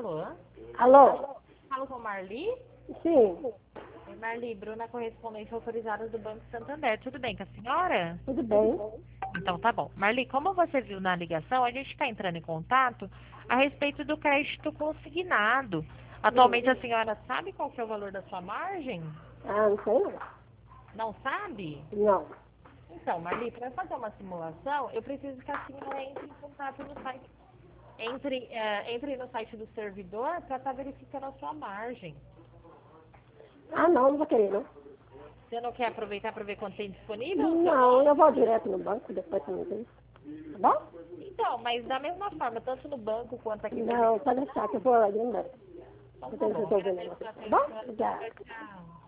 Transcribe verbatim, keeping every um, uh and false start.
Alô? Alô? Falo com Marli? Sim, Oi, Marli, Bruna, correspondente autorizada do Banco Santander. Tudo bem com a senhora? tudo bem? Então tá bom. Marli, como você viu na ligação, a gente está entrando em contato a respeito do crédito consignado. Atualmente a senhora sabe qual que é o valor da sua margem? Ah, não sei não. Não sabe? Não. Então, Marli, para fazer uma simulação, eu preciso que a senhora entre em contato no site. Entre, eh, entre no site do servidor para estar verificando a sua margem. Ah, não, não vou querer, não. Você não quer aproveitar para ver quanto tem disponível no seu Não, banco? eu vou direto no banco, depois também tem. Tá bom? Então, mas da mesma forma, tanto no banco quanto aqui Não, também. pode deixar que eu vou lá de novo. Então Eu tá tenho que bom. resolver o Agradeço negócio. a Tá bom? atenção. Obrigada. Tchau, tchau.